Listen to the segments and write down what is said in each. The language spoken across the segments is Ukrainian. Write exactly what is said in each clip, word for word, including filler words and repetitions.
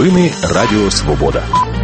Новини Радіо Свобода.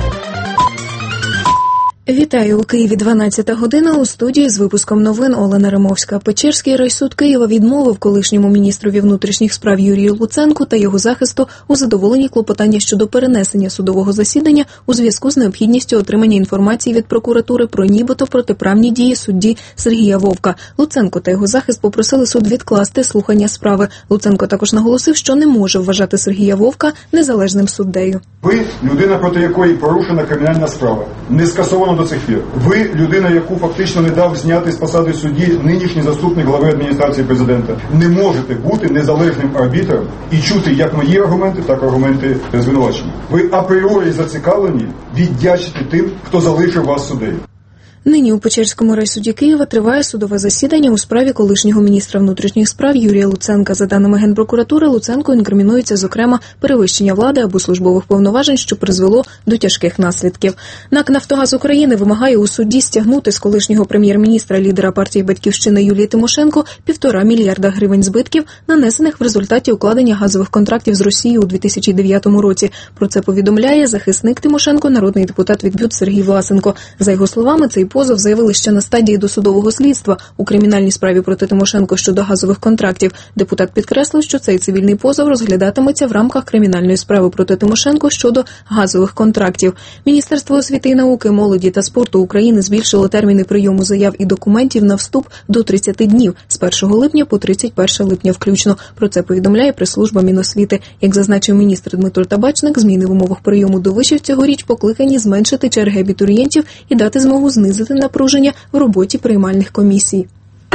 Вітаю, у Києві дванадцята година, у студії з випуском новин Олена Римовська. Печерський райсуд Києва відмовив колишньому міністрові внутрішніх справ Юрію Луценку та його захисту у задоволенні клопотання щодо перенесення судового засідання у зв'язку з необхідністю отримання інформації від прокуратури про нібито протиправні дії судді Сергія Вовка. Луценко та його захист попросили суд відкласти слухання справи. Луценко також наголосив, що не може вважати Сергія Вовка незалежним суддею. Ви – людина, проти якої порушена кримінальна справа, не скасовано до цих пір. Ви – людина, яку фактично не дав зняти з посади судді нинішній заступник глави адміністрації президента. Не можете бути незалежним арбітром і чути як мої аргументи, так і аргументи звинувачення. Ви апріорі зацікавлені віддячити тим, хто залишив вас суддею. Нині у Печерському райсуді Києва триває судове засідання у справі колишнього міністра внутрішніх справ Юрія Луценка. За даними Генпрокуратури, Луценку інкримінується, зокрема, перевищення влади або службових повноважень, що призвело до тяжких наслідків. НАК «Нафтогаз України» вимагає у суді стягнути з колишнього прем'єр-міністра, лідера партії «Батьківщина» Юлії Тимошенко півтора мільярда гривень збитків, нанесених в результаті укладення газових контрактів з Росією у дві тисячі дев'ятому році. Про це повідомляє захисник Тимошенко, народний депутат від БЮТ Сергій Власенко. За його словами, цей позов заявили ще на стадії досудового слідства у кримінальній справі проти Тимошенко щодо газових контрактів. Депутат підкреслив, що цей цивільний позов розглядатиметься в рамках кримінальної справи проти Тимошенко щодо газових контрактів. Міністерство освіти і науки, молоді та спорту України збільшило терміни прийому заяв і документів на вступ до тридцяти днів з першого липня по тридцять перше липня включно. Про це повідомляє прес-служба Міносвіти. Як зазначив міністр Дмитро Табачник, зміни в умовах прийому до вишів цьогоріч покликані зменшити черги абітурієнтів і дати змогу знизити напруження в роботі приймальних комісій.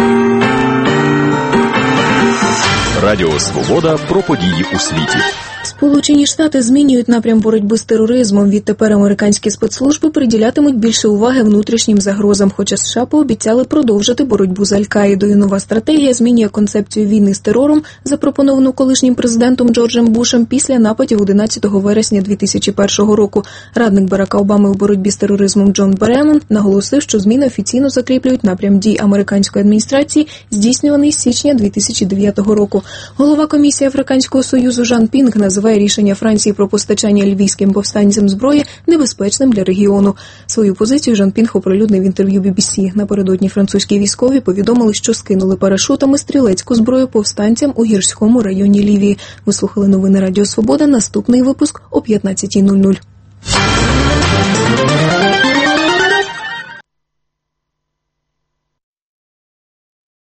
Радіо Свобода про події у світі. Сполучені Штати змінюють напрям боротьби з тероризмом. Відтепер американські спецслужби приділятимуть більше уваги внутрішнім загрозам, хоча США пообіцяли продовжити боротьбу з Аль-Каїдою. Нова стратегія змінює концепцію війни з терором, запропоновану колишнім президентом Джорджем Бушем після нападів одинадцятого вересня дві тисячі першого року. Радник Барака Обами у боротьбі з тероризмом Джон Беремон наголосив, що зміни офіційно закріплюють напрям дій американської адміністрації, здійснюваний з січня дві тисячі дев'ятого року. Голова Комісії Африканського Союзу Жан Пінг називає рішення Франції про постачання львівським повстанцям зброї небезпечним для регіону. Свою позицію Жан Пінг оприлюднив в інтерв'ю бі бі сі. Напередодні французькі військові повідомили, що скинули парашутами стрілецьку зброю повстанцям у гірському районі Лівії. Ви слухали новини Радіо Свобода. Наступний випуск о п'ятнадцятій нуль нуль.